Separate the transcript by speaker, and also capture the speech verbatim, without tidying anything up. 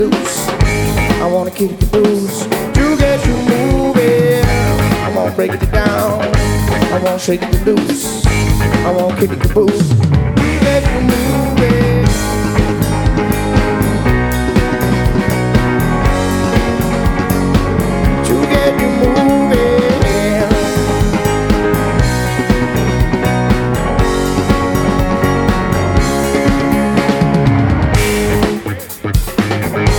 Speaker 1: loose. I wanna kick the blues to get you moving. I wanna break it down. I wanna shake it loose. I wanna kick the blues to get you moving.